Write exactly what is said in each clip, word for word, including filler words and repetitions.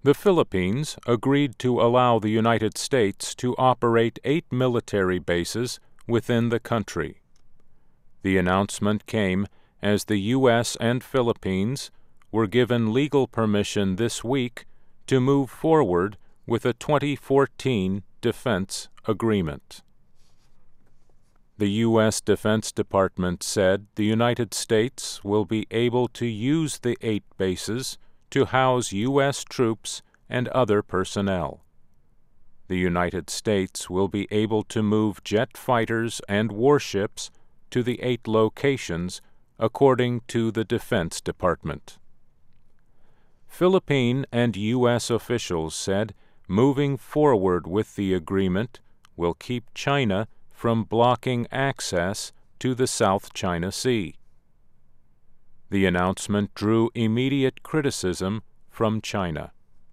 The Philippines agreed to allow the United States to operate eight military bases within the country. The announcement came as the U S and Philippines were given legal permission this week to move forward with a twenty fourteen defense agreement. The U S Defense Department said the United States will be able to use the eight bases to house U S troops and other personnel. The United States will be able to move jet fighters and warships to the eight locations, according to the Defense Department. Philippine and U S officials said moving forward with the agreement will keep China from blocking access to the South China Sea. The announcement drew immediate criticism from China.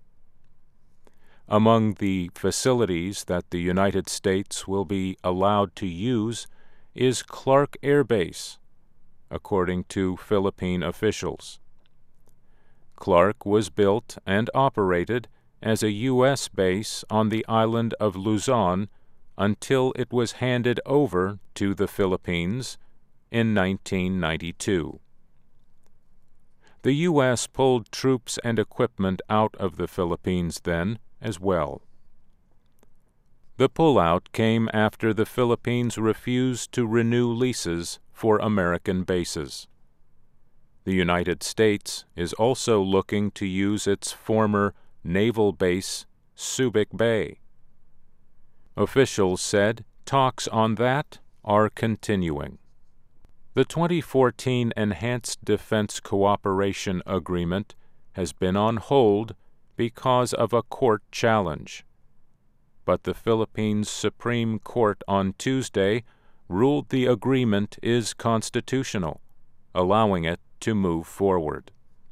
Among the facilities that the United States will be allowed to use is Clark Air Base, according to Philippine officials. Clark was built and operated as a U S base on the island of Luzon until it was handed over to the Philippines in nineteen ninety-two. The U S pulled troops and equipment out of the Philippines then as well. The pullout came after the Philippines refused to renew leases for American bases. The United States is also looking to use its former naval base, Subic Bay. Officials said talks on that are continuing. The twenty fourteen Enhanced Defense Cooperation Agreement has been on hold because of a court challenge. But the Philippines Supreme Court on Tuesday ruled the agreement is constitutional, allowing it to move forward.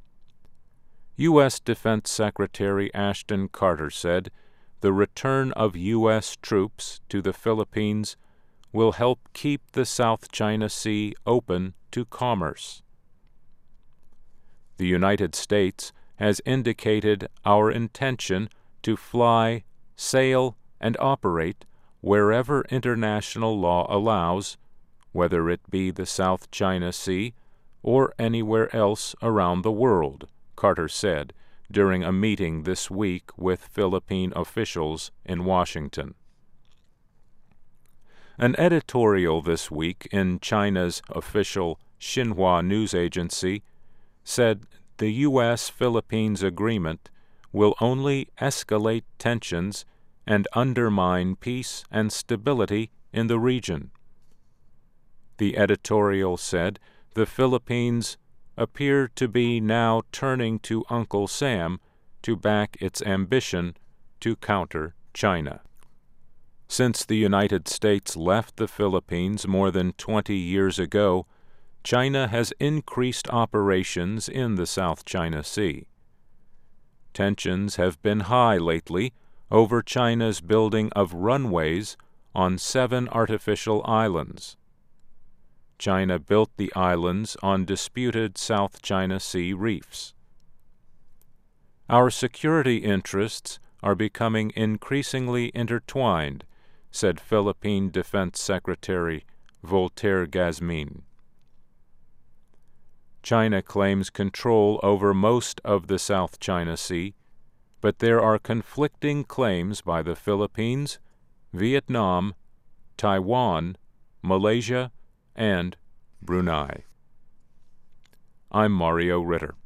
U S Defense Secretary Ashton Carter said the return of U S troops to the Philippines will help keep the South China Sea open to commerce. The United States has indicated our intention to fly, sail, and operate wherever international law allows, whether it be the South China Sea or anywhere else around the world, Carter said during a meeting this week with Philippine officials in Washington. An editorial this week in China's official Xinhua news agency said the U S Philippines agreement will only escalate tensions and undermine peace and stability in the region. The editorial said the Philippines appear to be now turning to Uncle Sam to back its ambition to counter China. Since the United States left the Philippines more than twenty years ago, China has increased operations in the South China Sea. Tensions have been high lately over China's building of runways on seven artificial islands. China built the islands on disputed South China Sea reefs. Our security interests are becoming increasingly intertwined, said Philippine Defense Secretary Voltaire Gazmin. China claims control over most of the South China Sea, but there are conflicting claims by the Philippines, Vietnam, Taiwan, Malaysia, and Brunei. I'm Mario Ritter.